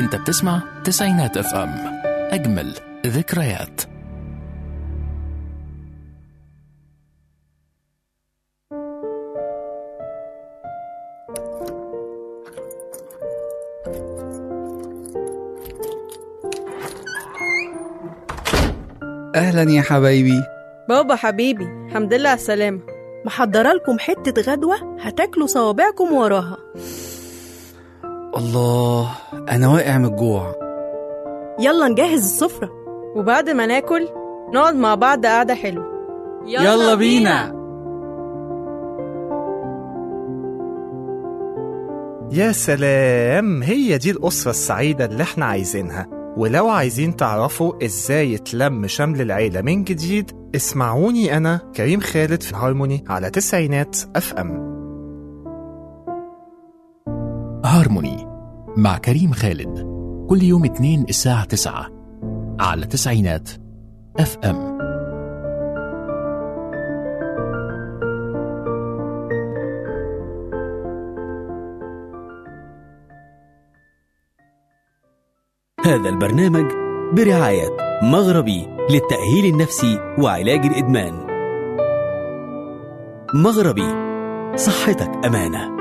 انت بتسمع تسعينات اف ام، اجمل ذكريات. أهلا يا حبايبي. بابا حبيبي، الحمد لله على السلامة. محضرة لكم حتة غدوة هتاكلوا صوابعكم وراها. الله، أنا واقع من الجوع. يلا نجهز السفرة، وبعد ما ناكل نقعد مع بعض قعدة حلوة. يلا بينا. يا سلام، هي دي الأسرة السعيدة اللي احنا عايزينها. ولو عايزين تعرفوا ازاي يتلم شمل العيلة من جديد، اسمعوني أنا كريم خالد في هارموني على تسعينات اف ام. هارموني مع كريم خالد، كل يوم اثنين الساعة 9 على تسعينات اف ام. هذا البرنامج برعاية مغربي للتأهيل النفسي وعلاج الإدمان. مغربي، صحتك أمانة.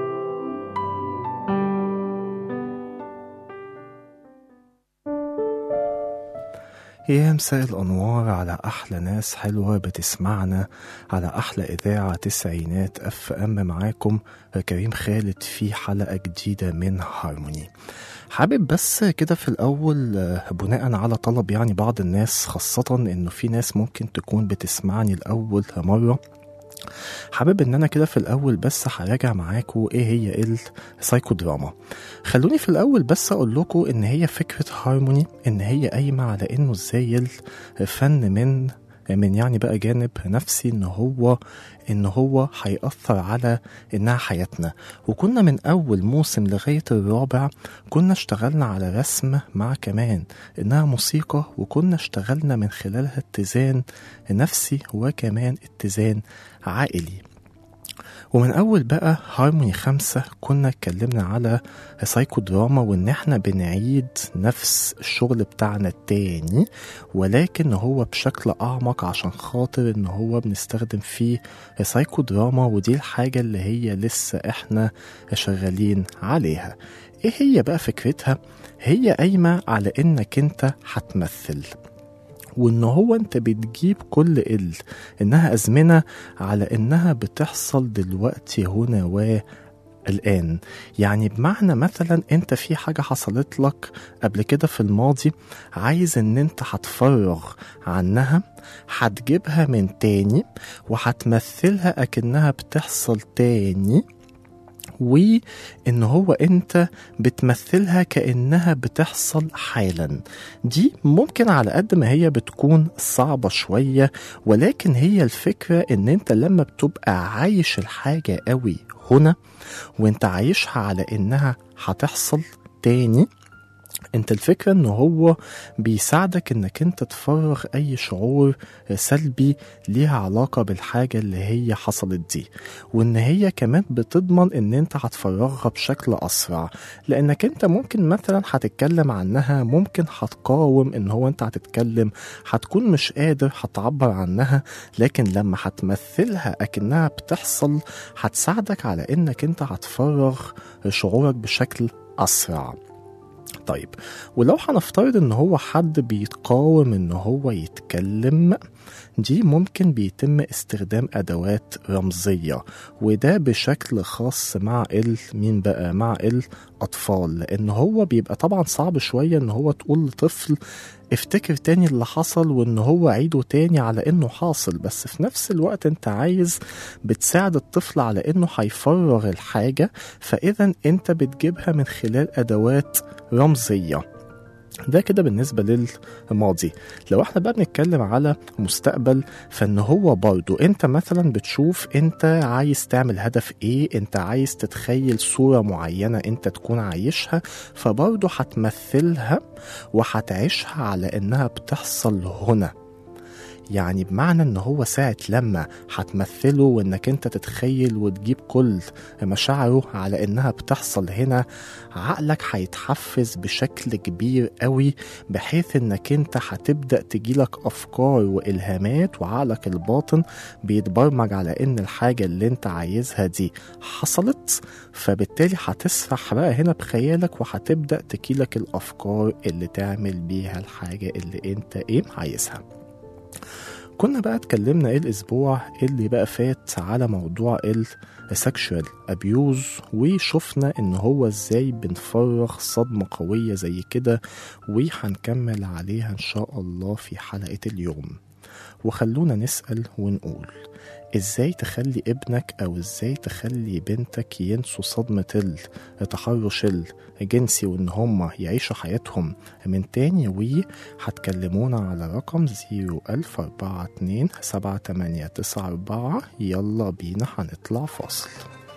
يا مساء الأنوار على أحلى ناس حلوة بتسمعنا على أحلى إذاعة تسعينات اف ام. معاكم كريم خالد في حلقة جديدة من هارموني. حابب بس كده في الأول بناء على طلب يعني بعض الناس، خاصة إنه في ناس ممكن تكون بتسمعني الأول مرة، حابب ان انا كده في الاول بس هراجع معاكم ايه هي السايكودراما. خلوني في الاول بس اقول لكم ان هي فكرة هارموني ان هي قايمة على انه ازاي الفن من يعني بقى جانب نفسي ان هو هيأثر على انها حياتنا. وكنا من اول موسم لغاية الرابع كنا اشتغلنا على رسم مع كمان انها موسيقى، وكنا اشتغلنا من خلالها اتزان نفسي وكمان اتزان عائلي. ومن اول بقى هارموني 5 كنا اتكلمنا على سايكودراما، وان احنا بنعيد نفس الشغل بتاعنا التاني ولكن هو بشكل اعمق، عشان خاطر ان هو بنستخدم فيه سايكودراما، ودي الحاجة اللي هي لسه احنا شغالين عليها. ايه هي بقى فكرتها؟ هي قايمة على انك انت هتمثل، وان هو انت بتجيب كل انها ازمنة على انها بتحصل دلوقتي هنا والآن. يعني بمعنى مثلا انت في حاجة حصلت لك قبل كده في الماضي، عايز ان انت هتفرغ عنها، هتجيبها من تاني وهتمثلها اكنها بتحصل تاني، وإن هو أنت بتمثلها كأنها بتحصل حالا. دي ممكن على قد ما هي بتكون صعبة شوية، ولكن هي الفكرة إن أنت لما بتبقى عايش الحاجة قوي هنا وأنت عايشها على إنها هتحصل تاني، انت الفكرة انه هو بيساعدك انك انت تفرغ اي شعور سلبي ليها علاقة بالحاجة اللي هي حصلت دي، وان هي كمان بتضمن ان انت هتفرغها بشكل اسرع، لانك انت ممكن مثلا هتتكلم عنها، ممكن هتقاوم ان هو انت هتتكلم، هتكون مش قادر هتعبر عنها، لكن لما هتمثلها اكنها بتحصل هتساعدك على انك انت هتفرغ شعورك بشكل اسرع. طيب، ولو هنفترض ان هو حد بيتقاوم ان هو يتكلم، دي ممكن بيتم استخدام ادوات رمزية، وده بشكل خاص مع مين بقى؟ مع الاطفال، لان هو بيبقى طبعا صعب شوية ان هو تقول لطفل افتكر تاني اللي حصل وان هو عيده تاني على انه حاصل، بس في نفس الوقت انت عايز بتساعد الطفل على انه هيفرغ الحاجة، فاذا انت بتجيبها من خلال ادوات رمزية. ده كده بالنسبة للماضي. لو احنا بقى بنتكلم على مستقبل، فان هو برضو انت مثلا بتشوف انت عايز تعمل هدف ايه، انت عايز تتخيل صورة معينة انت تكون عايشها، فبرضو هتمثلها وهتعيشها على انها بتحصل هنا. يعني بمعنى ان هو ساعة لما هتمثله وانك انت تتخيل وتجيب كل مشاعره على انها بتحصل هنا، عقلك هيتحفز بشكل كبير قوي، بحيث انك انت هتبدأ تجيلك افكار والهامات، وعقلك الباطن بيتبرمج على ان الحاجة اللي انت عايزها دي حصلت، فبالتالي هتسرح بقى هنا بخيالك وهتبدأ تجيلك الافكار اللي تعمل بيها الحاجة اللي انت عايزها. كنا بقى اتكلمنا الاسبوع اللي بقى فات على موضوع السكشوال ابيوز، وشفنا ان هو ازاي بنفرغ صدمة قوية زي كده، وهنكمل عليها ان شاء الله في حلقة اليوم. وخلونا نسأل ونقول ازاي تخلي ابنك او ازاي تخلي بنتك ينسوا صدمة التحرش الجنسي وان هم يعيشوا حياتهم من تاني. وهتكلمونا على رقم 010427894. يلا بينا هنطلع فاصل.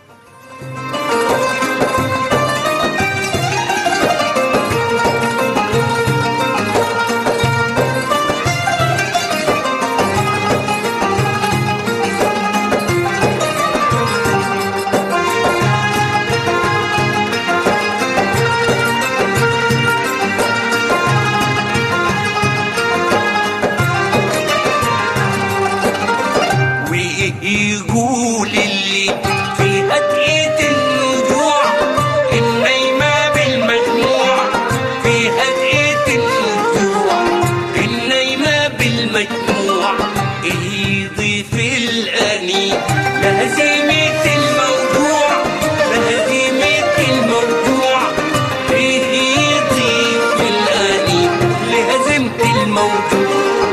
يقول اللي في هدئة النجوع النايمة بالمجموع، في هدئة النجوع النايمة بالمجموع، يضيف الأنين لهزيمة الموضوع، لهزيمة الموضوع، يضيف الأنين لهزيمة الموضوع.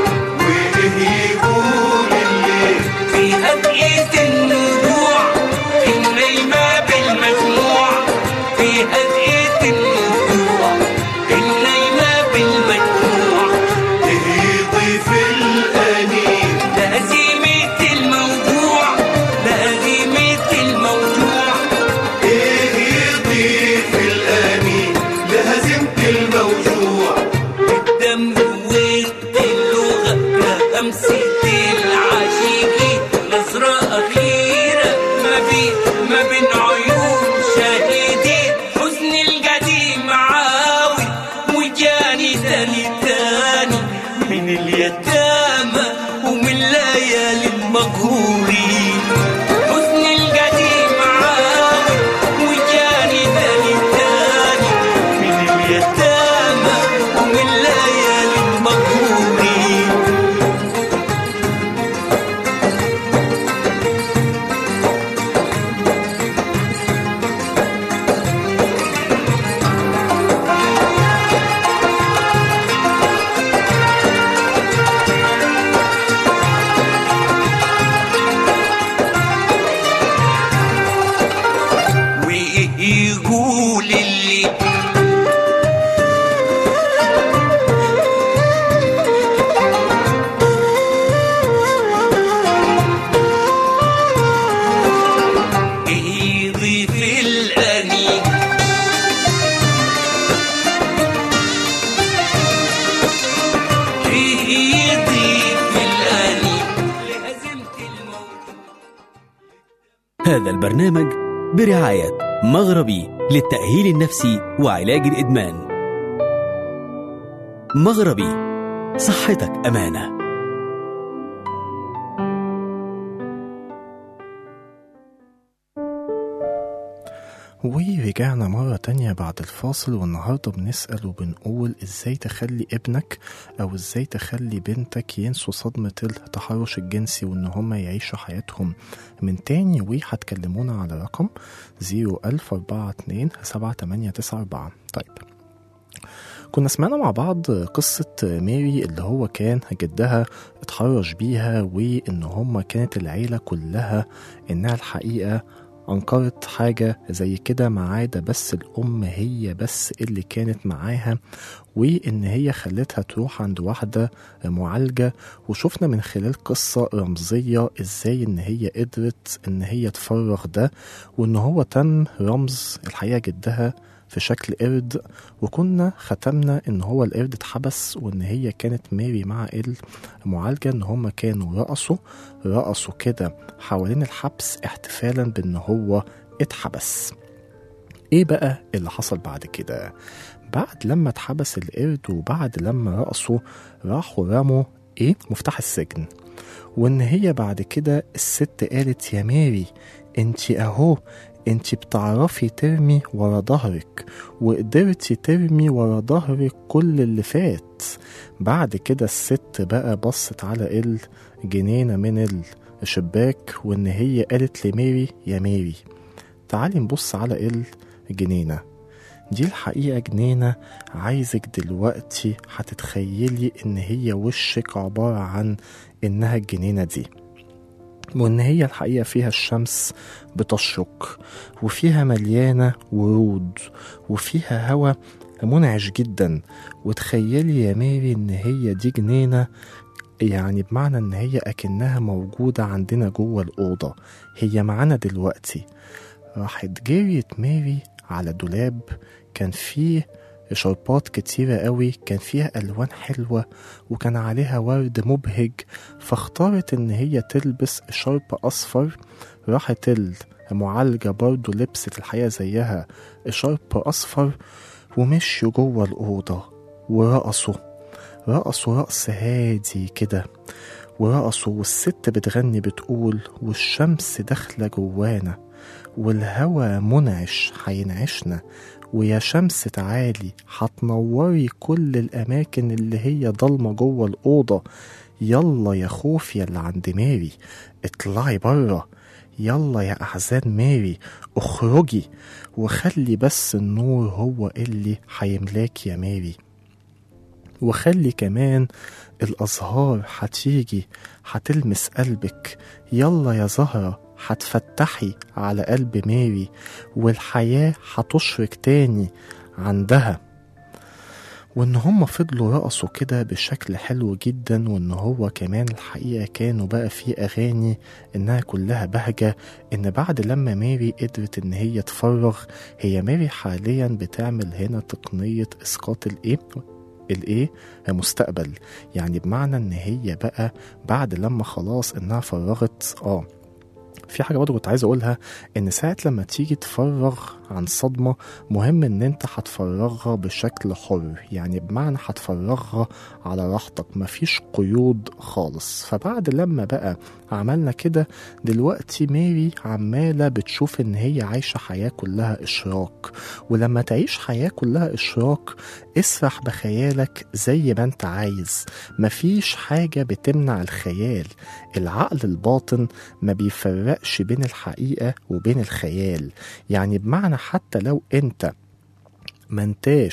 هذا البرنامج برعاية مغربي للتأهيل النفسي وعلاج الإدمان. مغربي، صحتك أمانة. ورجعنا مرة تانية بعد الفاصل، والنهاردة بنسأل وبنقول ازاي تخلي ابنك او ازاي تخلي بنتك ينسوا صدمة التحرش الجنسي وان هم يعيشوا حياتهم من تاني. وهتكلمونا على رقم 010427894. طيب، كنا سمعنا مع بعض قصة ميري اللي هو كان جدها اتحرش بيها، وان هم كانت العيلة كلها انها الحقيقة أنكرت حاجة زي كده، ما عدا بس الأم هي بس اللي كانت معاها، وإن هي خلتها تروح عند واحدة معالجة. وشفنا من خلال قصة رمزية إزاي إن هي قدرت إن هي تفرغ ده، وإن هو تم رمز الحقيقة جدها في شكل قرد، وكنا ختمنا ان هو القرد اتحبس، وان هي كانت ماري مع المعالجة ان هما كانوا رقصوا كده حوالين الحبس احتفالا بان هو اتحبس. ايه بقى اللي حصل بعد كده؟ بعد لما اتحبس القرد وبعد لما رقصوا راحوا رموا مفتاح السجن. وان هي بعد كده الست قالت يا ماري انتي اهو انتي بتعرفي ترمي ورا ظهرك، وقدرتي ترمي ورا ظهرك كل اللي فات. بعد كده الست بقى بصت على الجنينة من الشباك، وان هي قالت لماري يا ماري تعالي نبص على الجنينة دي. الحقيقة جنينة عايزك دلوقتي هتتخيلي ان هي وشك عبارة عن انها الجنينة دي، وان هي الحقيقة فيها الشمس بتشرق، وفيها مليانة ورود، وفيها هوا منعش جدا. وتخيلي يا ماري ان هي دي جنينة، يعني بمعنى ان هي اكنها موجودة عندنا جوه الأوضة، هي معانا دلوقتي. راحت جريت ماري على دولاب كان فيه شربات كتيرة قوي، كان فيها ألوان حلوة وكان عليها ورد مبهج، فاختارت ان هي تلبس شرب أصفر. راحت المعالجة برضو لبست الحقيقة زيها شرب أصفر، ومشوا جوه الأوضة ورقصوا رقص هادي كده، ورقصوا والست بتغني بتقول والشمس داخلة جوانا، والهوا منعش هينعشنا، ويا شمس تعالي هتنوري كل الأماكن اللي هي ضلمة جوه الأوضة. يلا يا خوف يا اللي عند ماري اطلعي برا، يلا يا أحزان ماري اخرجي، وخلي بس النور هو اللي هيملاك يا ماري، وخلي كمان الأزهار هتيجي هتلمس قلبك. يلا يا زهرة هتفتحي على قلب ماري، والحياة هتشرق تاني عندها. وان هم فضلوا رقصوا كده بشكل حلو جدا، وان هو كمان الحقيقة كانوا بقى في اغاني انها كلها بهجة. ان بعد لما ماري قدرت ان هي تفرغ، هي ماري حاليا بتعمل هنا تقنية اسقاط مستقبل، يعني بمعنى ان هي بقى بعد لما خلاص انها فرغت. في حاجة برضه كنت عايز اقولها، ان ساعة لما تيجي تفرغ عن صدمة مهم ان انت هتفرغها بشكل حر، يعني بمعنى هتفرغها على راحتك مفيش قيود خالص. فبعد لما بقى عملنا كده دلوقتي ماري عمالة بتشوف ان هي عايشة حياة كلها اشراق، ولما تعيش حياة كلها اشراق اسرح بخيالك زي ما انت عايز، مفيش حاجة بتمنع الخيال. العقل الباطن ما بيفرقش بين الحقيقة وبين الخيال، يعني بمعنى حتى لو انت ما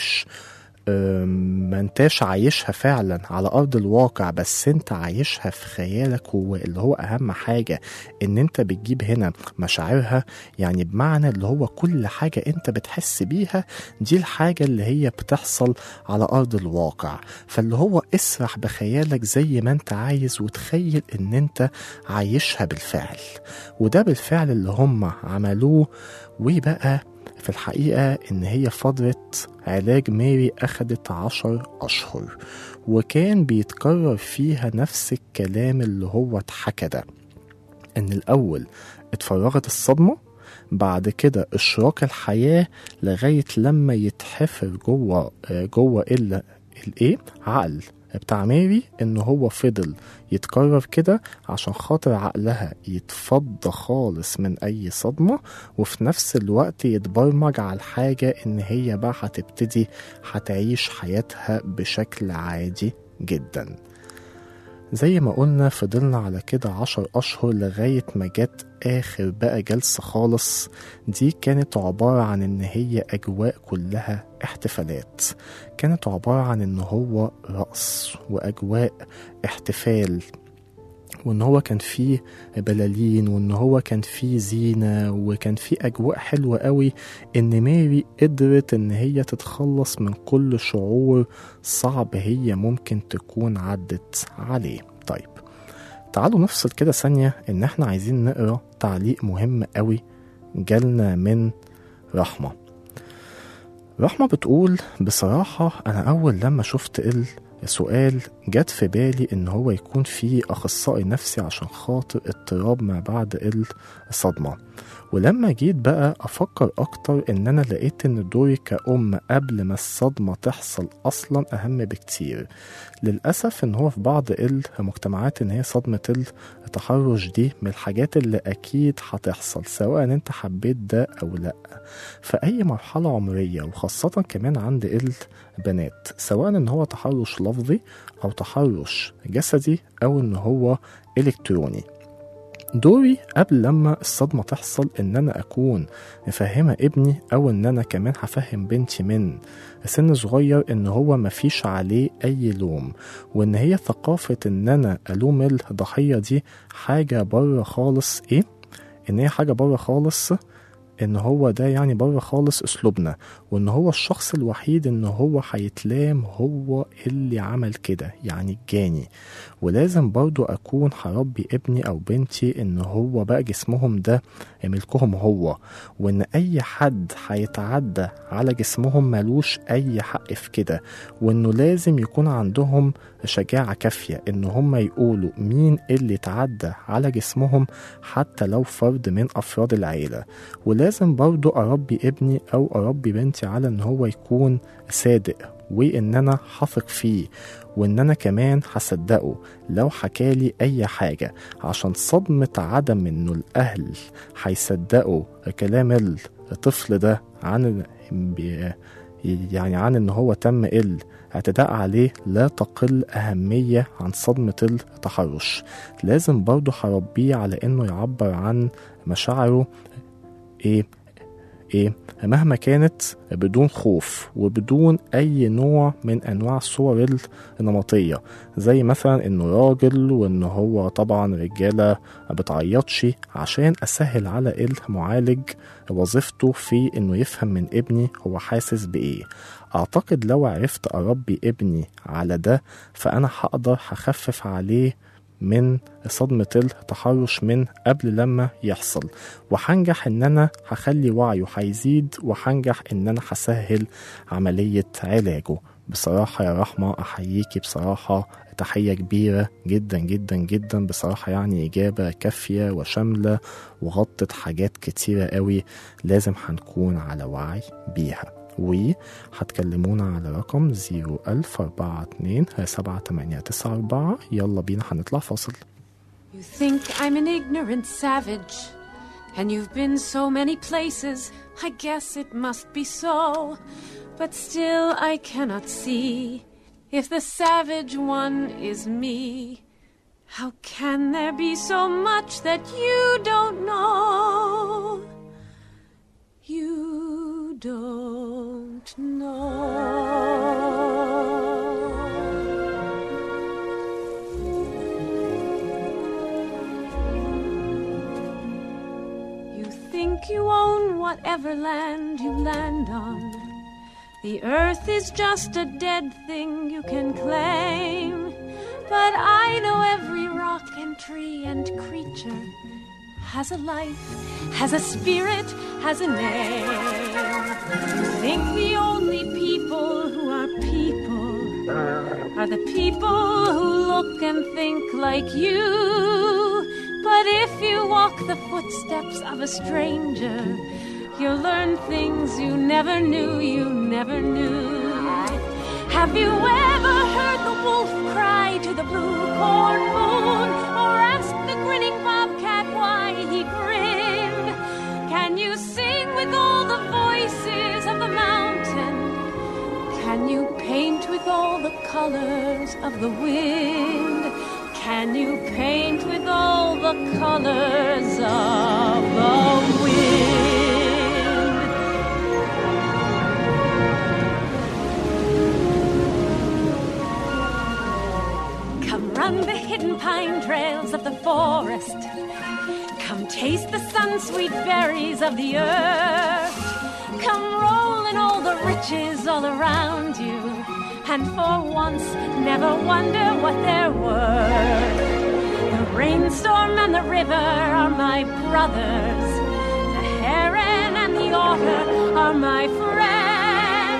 انتاش عايشها فعلا على ارض الواقع، بس انت عايشها في خيالك، اللي هو اهم حاجة ان انت بتجيب هنا مشاعرها، يعني بمعنى اللي هو كل حاجة انت بتحس بيها دي الحاجة اللي هي بتحصل على ارض الواقع. فاللي هو اسرح بخيالك زي ما انت عايز، وتخيل ان انت عايشها بالفعل، وده بالفعل اللي هم عملوه. وبقى في الحقيقة إن هي فترة علاج ماري أخدت 10 أشهر، وكان بيتكرر فيها نفس الكلام اللي هو اتحكى ده، إن الأول اتفرغت الصدمة، بعد كده إشراق الحياة لغاية لما يتحفر جوه عقل بتاع ماري، إن هو فضل يتكرر كده عشان خاطر عقلها يتفضى خالص من أي صدمة، وفي نفس الوقت يتبرمج على الحاجة إن هي بقى هتبتدي هتعيش حياتها بشكل عادي جدا. زي ما قلنا فضلنا على كده 10 أشهر لغاية ما جت آخر بقى جلسة خالص. دي كانت عبارة عن إن هي أجواء كلها احتفالات، كانت عبارة عن إن هو رقص وأجواء احتفال، وإن هو كان فيه بلالين، وإن هو كان فيه زينة، وكان فيه أجواء حلوة قوي. إن ماري قدرت إن هي تتخلص من كل شعور صعب هي ممكن تكون عدت عليه. طيب تعالوا نفصل كده ثانية، إن احنا عايزين نقرأ تعليق مهم قوي جالنا من رحمة. رحمة بتقول بصراحة أنا أول لما شفت السؤال جت في بالي إن هو يكون فيه أخصائي نفسي عشان خاطر اضطراب ما بعد الصدمة. ولما جيت بقى أفكر أكتر إن أنا لقيت إن دوري كأم قبل ما الصدمة تحصل أصلا أهم بكتير. للأسف إن هو في بعض المجتمعات إن هي صدمة التحرش دي من الحاجات اللي أكيد هتحصل سواء أنت حبيت ده أو لأ في أي مرحلة عمرية، وخاصة كمان عند البنات، سواء إن هو تحرش لفظي أو تحرش جسدي أو إن هو إلكتروني. دوري قبل لما الصدمة تحصل إن أنا أكون مفهمة ابني أو إن أنا كمان هفهم بنتي من سن صغير إن هو مفيش عليه أي لوم، وإن هي ثقافة إن أنا ألوم الضحية دي حاجة بره خالص. إن هي حاجة بره خالص، إن هو ده يعني بره خالص أسلوبنا، وإن هو الشخص الوحيد إن هو هيتلام هو اللي عمل كده يعني الجاني. ولازم برضو أكون هربي ابني أو بنتي إن هو بقى جسمهم ده ملكهم هو، وإن أي حد هيتعدى على جسمهم ملوش أي حق في كده، وإنه لازم يكون عندهم شجاعة كافية إن هم يقولوا مين اللي تعدى على جسمهم حتى لو فرد من أفراد العيلة. ولازم برضو أربي ابني أو أربي بنتي على إن هو يكون صادق، وإن أنا حثق فيه، وإن أنا كمان هصدقه لو حكالي أي حاجة، عشان صدمة عدم إنه الأهل هيصدقوا كلام الطفل ده عن عن إن هو تم الاعتداء عليه لا تقل أهمية عن صدمة التحرش. لازم برضو هربيه على إنه يعبر عن مشاعره مهما كانت بدون خوف وبدون أي نوع من أنواع الصور النمطية، زي مثلا إنه راجل وإنه هو طبعا رجالة ما بتعيطش، عشان أسهل على المعالج وظيفته في إنه يفهم من ابني هو حاسس بإيه. أعتقد لو عرفت أربي ابني على ده فأنا هقدر هخفف عليه من صدمة التحرش من قبل لما يحصل، وحنجح ان انا هخلي وعيه هيزيد، وحنجح ان انا هسهل عملية علاجه. بصراحة يا رحمة احييكي بصراحة تحية كبيرة جدا جدا جدا، بصراحة يعني اجابة كافية وشاملة وغطت حاجات كتيرة قوي لازم هنكون على وعي بيها. وهتكلمونا على رقم 010427894. يلا بينا هنطلع فاصل. You think I'm an ignorant savage, and you've been so many places, I guess it must be so, but still I cannot see if the savage one is me. How can there be so much that you don't know? You don't know. You think you own whatever land you land on. The earth is just a dead thing you can claim, but I know every rock and tree and creature has a life, has a spirit, has a name. You think the only people who are people are the people who look and think like you. But if you walk the footsteps of a stranger, you'll learn things you never knew, you never knew. Have you ever heard the wolf cry to the blue corn moon, or asked the grinning bobcat why he grinned? Can you sing with all the voices of the mountain? Can you paint with all the colors of the wind? Can you paint with all the colors of the wind? Come run the hidden pine trails of the forest. Come taste the sun-sweet berries of the earth. Come roll in all the riches all around you, and for once never wonder what they're worth. The rainstorm and the river are my brothers. The heron and the otter are my friends.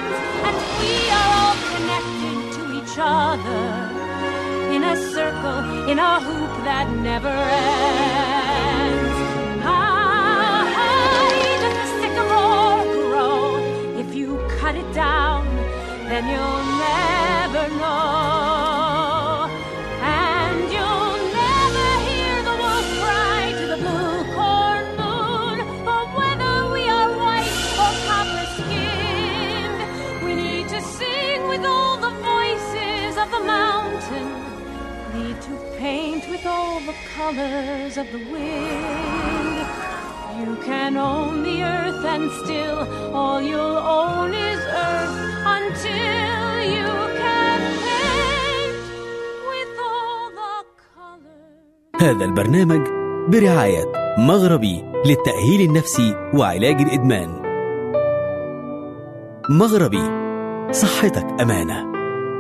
each other in a circle, in a hoop that never ends. How high does the sycamore grow? If you cut it down, then you'll never know. And you'll never hear the wolf cry to the blue corn moon. For whether we are white or copper-skinned, we need to sing with all the voices of the mountain, need to paint with all the colors of the wind. You can own the earth and still all you'll own is earth until you can paint with all the colors. هذا البرنامج برعاية مغربي للتأهيل النفسي وعلاج الإدمان. مغربي، صحتك أمانة.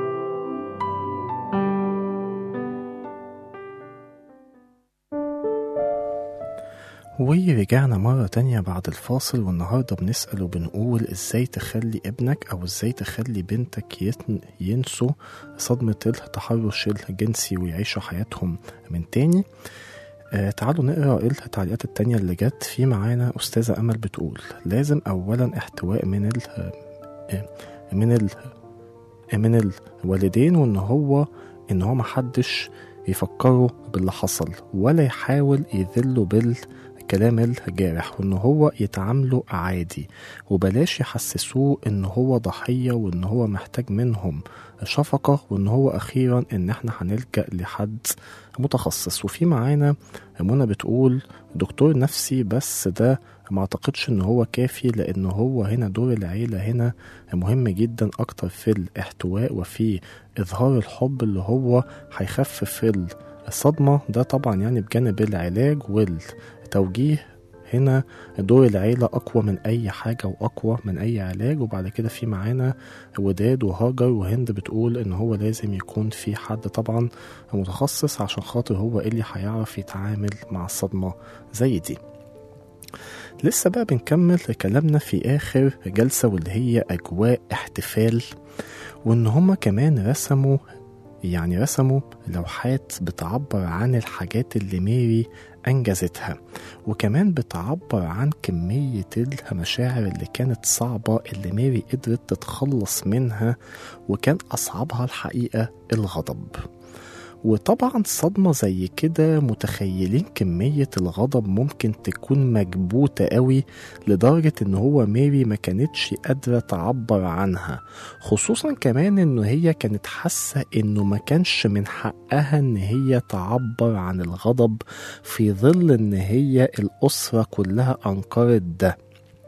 ورجعنا مرة تانية بعد الفاصل، والنهاردة بنسأل وبنقول ازاي تخلي ابنك او ازاي تخلي بنتك ينسوا صدمة التحرش الجنسي ويعيشوا حياتهم من تاني. تعالوا نقرأ التعليقات التانية اللي جت. في معانا أستاذة أمل بتقول لازم أولا احتواء من الوالدين، وإن هو محدش يفكروا باللي حصل ولا يحاول يذلوا بالكلام الجارح، وإن هو يتعاملوا عادي وبلاش يحسسوه إن هو ضحية وإن هو محتاج منهم شفقة، وإن هو أخيرا إن احنا هنلجأ لحد متخصص. وفي معانا منى بتقول دكتور نفسي، بس ده ما اعتقدش ان هو كافي، لان هو هنا دور العيلة هنا مهم جدا اكتر في الاحتواء وفي اظهار الحب اللي هو هيخفف الصدمة ده طبعا، يعني بجانب العلاج والتوجيه هنا دور العيلة أقوى من أي حاجة وأقوى من أي علاج. وبعد كده في معانا وداد وهاجر وهند بتقول إن هو لازم يكون في حد طبعا متخصص عشان خاطر هو اللي هيعرف يتعامل مع الصدمة زي دي. لسه بقى بنكمل كلامنا في آخر جلسة، واللي هي أجواء احتفال، وإن هما كمان رسموا لوحات بتعبر عن الحاجات اللي ميري أنجزتها، وكمان بتعبر عن كمية المشاعر اللي كانت صعبة اللي ميري قدرت تتخلص منها، وكان أصعبها الحقيقة الغضب. وطبعا صدمة زي كده متخيلين كمية الغضب ممكن تكون مكبوتة قوي لدرجة ان هو ميري ما كانتش قادرة تعبر عنها، خصوصا كمان انه هي كانت حاسة انه ما كانش من حقها ان هي تعبر عن الغضب في ظل ان هي الأسرة كلها أنكرت ده.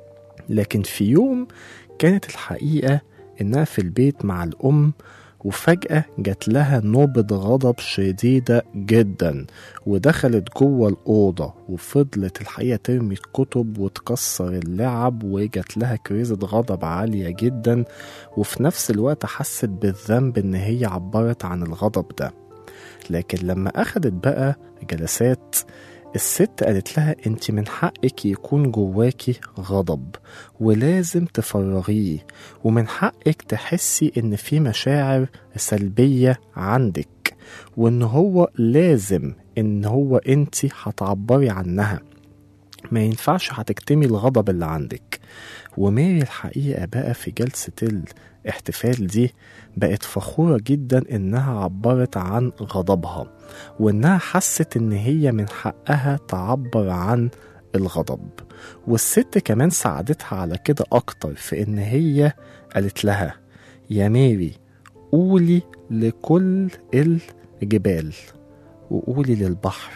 لكن في يوم كانت الحقيقة انها في البيت مع الأم، وفجأة جات لها نوبة غضب شديدة جدا، ودخلت جوه الأوضة وفضلت الحقيقة ترمي الكتب وتكسر اللعب، وجات لها كريزة غضب عالية جدا، وفي نفس الوقت حست بالذنب ان هي عبرت عن الغضب ده. لكن لما أخدت بقى جلسات، الست قالت لها انت من حقك يكون جواكي غضب ولازم تفرغيه، ومن حقك تحسي ان في مشاعر سلبية عندك، وان هو لازم ان هو انت هتعبري عنها، ما ينفعش هتكتمي الغضب اللي عندك. وميري الحقيقة بقى في جلسة الاحتفال دي بقت فخورة جدا انها عبرت عن غضبها، وانها حست ان هي من حقها تعبر عن الغضب. والست كمان ساعدتها على كده اكتر في ان هي قالت لها يا ميري قولي لكل الجبال، وقولي للبحر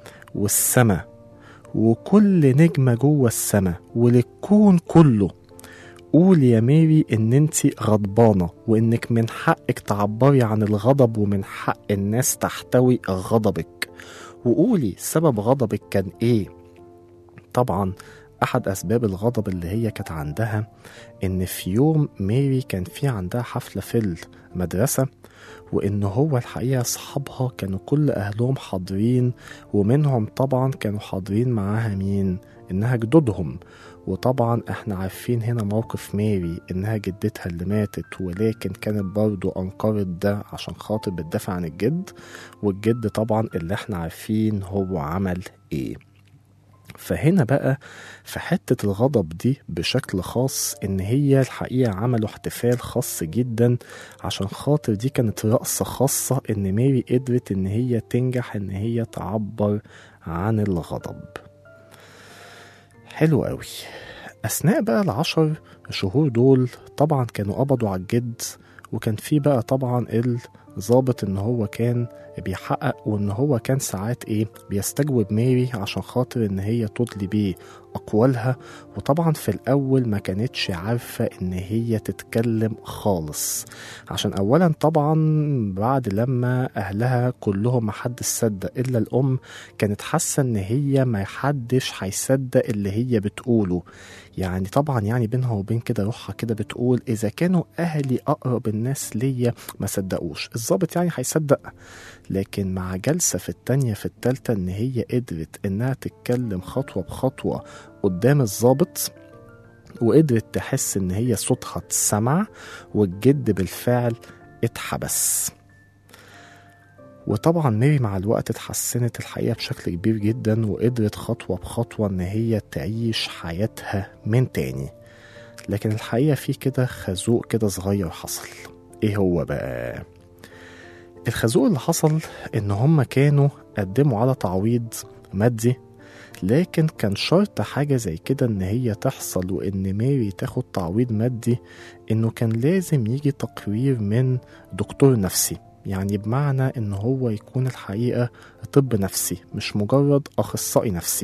والسماء وكل نجمة جوه السماء وللكون كله، قولي يا ميري ان انتي غضبانة وانك من حقك تعبري عن الغضب، ومن حق الناس تحتوي غضبك، وقولي سبب غضبك كان ايه. طبعا احد اسباب الغضب اللي هي كانت عندها ان في يوم ميري كان في عندها حفلة في المدرسة، وإن هو الحقيقة أصحابها كانوا كل أهلهم حاضرين، ومنهم طبعا كانوا حاضرين معاها مين؟ إنها جدودهم. وطبعا احنا عارفين هنا موقف ماري انها جدتها اللي ماتت، ولكن كانت برضو انكرت ده عشان خاطر بتدافع عن الجد، والجد طبعا اللي احنا عارفين هو عمل ايه. فهنا بقى في حتة الغضب دي بشكل خاص ان هي الحقيقة عملوا احتفال خاص جدا عشان خاطر دي كانت رقصة خاصة ان ماري قدرت ان هي تنجح ان هي تعبر عن الغضب. حلو قوي. اثناء بقى 10 شهور دول طبعا كانوا قبضوا على الجد، وكان في بقى طبعا الضابط ان هو كان بيحقق، وان هو كان ساعات بيستجوب ماري عشان خاطر ان هي تدلي بيه اقوالها. وطبعا في الاول ما كانتش عارفة ان هي تتكلم خالص، عشان اولا طبعا بعد لما اهلها كلهم ما حدش صدق الا الام، كانت حاسة ان هي ما حدش هيصدق اللي هي بتقوله. يعني طبعا يعني بينها وبين كده روحها كده بتقول اذا كانوا اهلي اقرب الناس ليا ما صدقوش، الضابط يعني هيصدق. لكن مع جلسة في التانية في التالتة ان هي قدرت انها تتكلم خطوة بخطوة قدام الضابط، وقدرت تحس ان هي صوتها اتسمع، والجد بالفعل اتحبس. وطبعا ماري مع الوقت اتحسنت الحقيقة بشكل كبير جدا، وقدرت خطوة بخطوة ان هي تعيش حياتها من تاني. لكن الحقيقة في كده خازوق كده صغير حصل. ايه هو بقى الخازوق اللي حصل؟ ان هم كانوا قدموا على تعويض مادي، لكن كان شرط حاجة زي كده ان هي تحصل وان ماري تاخد تعويض مادي، انه كان لازم يجي تقرير من دكتور نفسي. يعني بمعنى ان هو يكون الحقيقة طب نفسي مش مجرد اخصائي نفسي.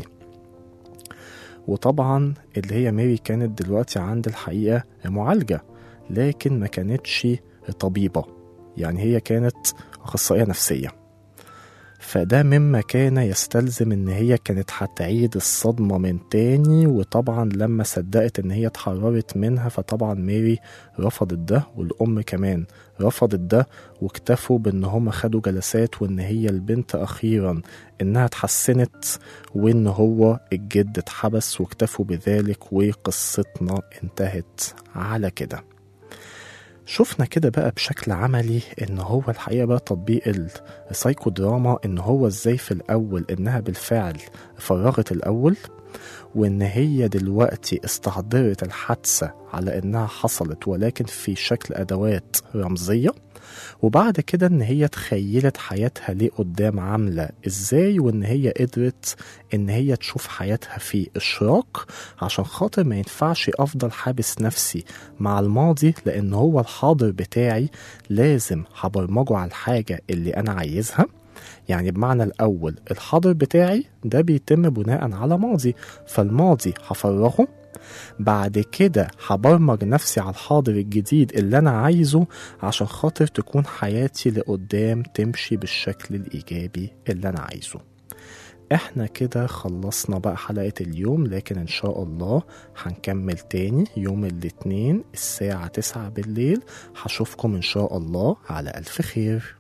وطبعا اللي هي ماري كانت دلوقتي عند الحقيقة معالجة، لكن ما كانتش طبيبة، يعني هي كانت أخصائية نفسية. فده مما كان يستلزم ان هي كانت هتعيد الصدمة من تاني. وطبعا لما صدقت ان هي اتحررت منها، فطبعا ماري رفضت ده، والام كمان رفضت ده، واكتفوا بان هم خدوا جلسات وان هي البنت اخيرا انها اتحسنت، وان هو الجد اتحبس، واكتفوا بذلك، وقصتنا انتهت على كده. شفنا كده بقى بشكل عملي ان هو الحقيقة بقى تطبيق السايكو دراما، ان هو ازاي في الاول انها بالفعل فرغت الاول، وان هي دلوقتي استحضرت الحادثة على انها حصلت ولكن في شكل ادوات رمزية، وبعد كده ان هي تخيلت حياتها ليه قدام عاملة ازاي، وان هي قدرت ان هي تشوف حياتها في اشراق، عشان خاطر ما ينفعش افضل حابس نفسي مع الماضي، لان هو الحاضر بتاعي لازم هبرمجه على الحاجة اللي انا عايزها. يعني بمعنى الأول الحاضر بتاعي ده بيتم بناء على ماضي، فالماضي هفرغه، بعد كده هبرمج نفسي على الحاضر الجديد اللي أنا عايزه، عشان خاطر تكون حياتي لقدام تمشي بالشكل الإيجابي اللي أنا عايزه. احنا كده خلصنا بقى حلقة اليوم، لكن ان شاء الله هنكمل تاني يوم الاثنين الساعة 9 بالليل. هشوفكم ان شاء الله على ألف خير.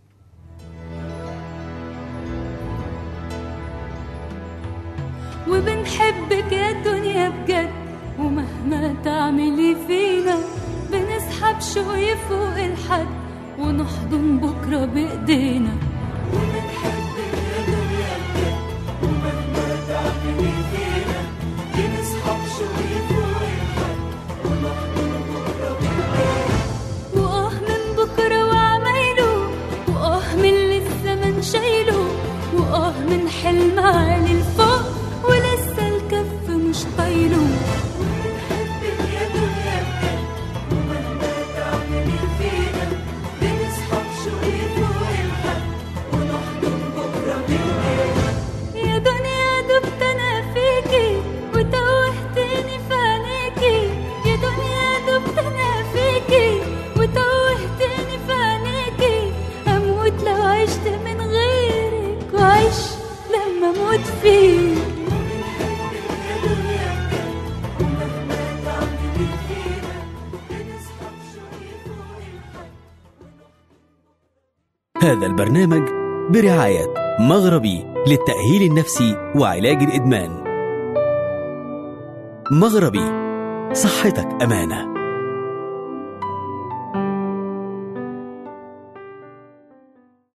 وبنحبك يا دنيا بجد، ومهما تعملي فينا بنسحب شوي فوق الحد ونحضن بكرة بإيدينا. وبنحبك يا دنيا بجد، ومهما تعملي فينا بنسحب شوي فوق الحد ونحضن بكرة بإيدينا. وآه من بكرة وعمايله، وآه من اللي الزمن شايله، وآه من حلم عالي الفوق ولسه الكف مش طايله. وبنحبك يا دنيا بجد، ومهما تعملي فينا بنسحب شوي فوق الحد ونحضن بكرة بإيدينا. يا دنيا دبت أنا فيكي وتوهتني في عينيكي، يا دنيا دبت أنا فيكي وتوهتني في عينيكي. أموت لو عشت من غيرك، وعيش لما أموت فيك. هذا البرنامج برعاية مغربي للتأهيل النفسي وعلاج الإدمان. مغربي، صحتك أمانة.